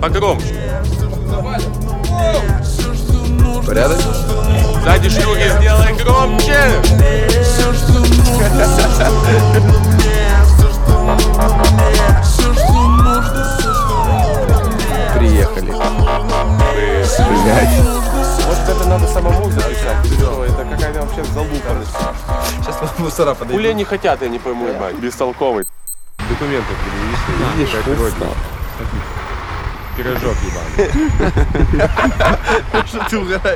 Погромче. Порядок? Сзади шлюги сделай громче. Приехали. Блять. Может, это надо самому записать? Что, это какая-то вообще залупанность. Сейчас мусора подойдут. Хули не хотят, я не пойму, ебать. Бестолковый. Документы предъявишь. Видишь, как вроде. Пирожок ебаный. Что ты угораешь?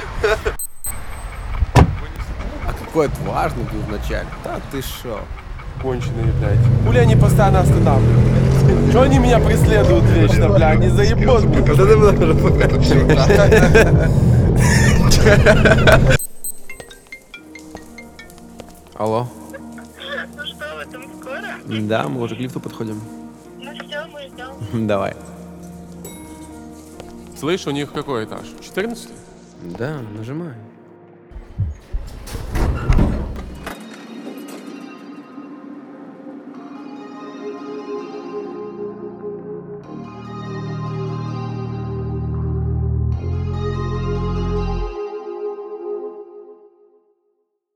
А какой отважный ты вначале. Да ты шо? Конченые, блядь. Хули они постоянно останавливают? Чего они меня преследуют вечно, бля? Они заебут. Вот это было уже покажи. Алло. Ну что, вы там скоро? Да, мы уже к лифту подходим. Ну все, мы ждем. Давай. Слышь, у них какой этаж? 14? Да, нажимай.